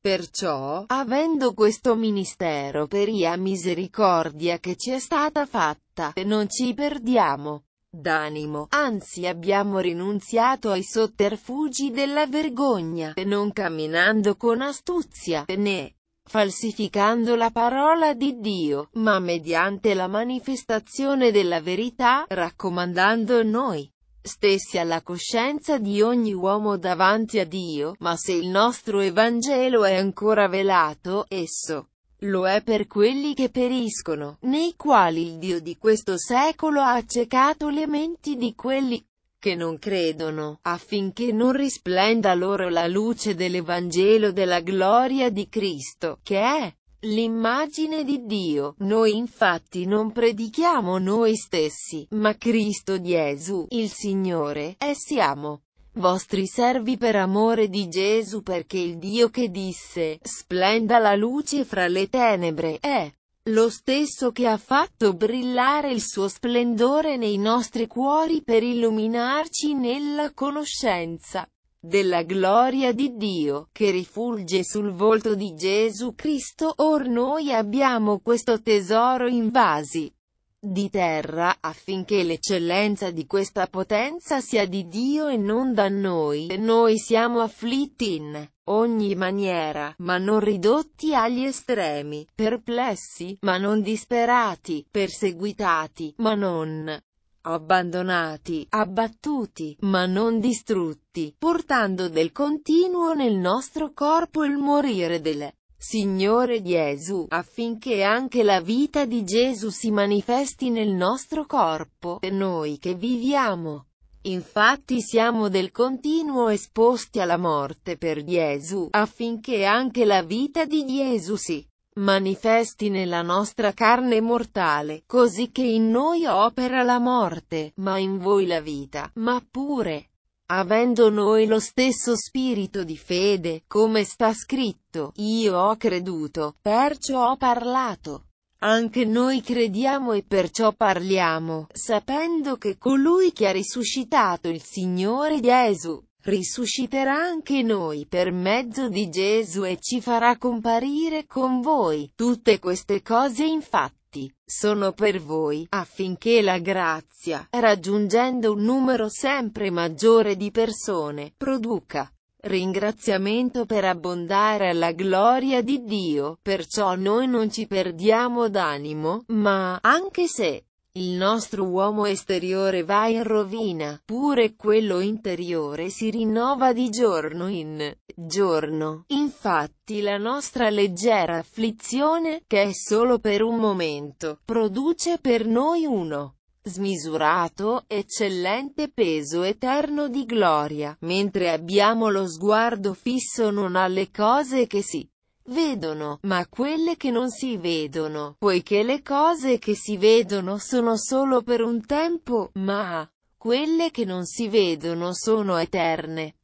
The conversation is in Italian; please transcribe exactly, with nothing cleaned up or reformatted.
Perciò, avendo questo ministero per ia misericordia che ci è stata fatta, non ci perdiamo d'animo, anzi abbiamo rinunziato ai sotterfugi della vergogna, non camminando con astuzia, né falsificando la parola di Dio, ma mediante la manifestazione della verità, raccomandando noi stessi alla coscienza di ogni uomo davanti a Dio. Ma se il nostro Evangelo è ancora velato, esso lo è per quelli che periscono, nei quali il Dio di questo secolo ha accecato le menti di quelli che non credono, affinché non risplenda loro la luce dell'Evangelo della gloria di Cristo, che è l'immagine di Dio. Noi infatti non predichiamo noi stessi, ma Cristo Gesù, il Signore, e siamo vostri servi per amore di Gesù, perché il Dio che disse, splenda la luce fra le tenebre, è lo stesso che ha fatto brillare il suo splendore nei nostri cuori per illuminarci nella conoscenza della gloria di Dio, che rifulge sul volto di Gesù Cristo. Or noi abbiamo questo tesoro in vasi di terra, affinché l'eccellenza di questa potenza sia di Dio e non da noi. Noi siamo afflitti in ogni maniera, ma non ridotti agli estremi, perplessi, ma non disperati, perseguitati, ma non abbandonati, abbattuti, ma non distrutti, portando del continuo nel nostro corpo il morire del Signore Gesù, affinché anche la vita di Gesù si manifesti nel nostro corpo. E noi che viviamo, infatti, siamo del continuo esposti alla morte per Gesù, affinché anche la vita di Gesù si manifesti nella nostra carne mortale, così che in noi opera la morte, ma in voi la vita. Ma pure avendo noi lo stesso spirito di fede, come sta scritto, io ho creduto, perciò ho parlato. Anche noi crediamo e perciò parliamo, sapendo che colui che ha risuscitato il Signore Gesù, risusciterà anche noi per mezzo di Gesù e ci farà comparire con voi. Tutte queste cose infatti sono per voi, affinché la grazia, raggiungendo un numero sempre maggiore di persone, produca ringraziamento per abbondare alla gloria di Dio. Perciò noi non ci perdiamo d'animo, ma, anche se il nostro uomo esteriore va in rovina, pure quello interiore si rinnova di giorno in giorno. Infatti la nostra leggera afflizione, che è solo per un momento, produce per noi uno smisurato, eccellente peso eterno di gloria, mentre abbiamo lo sguardo fisso non alle cose che si vedono, ma a quelle che non si vedono, poiché le cose che si vedono sono solo per un tempo, ma quelle che non si vedono sono eterne.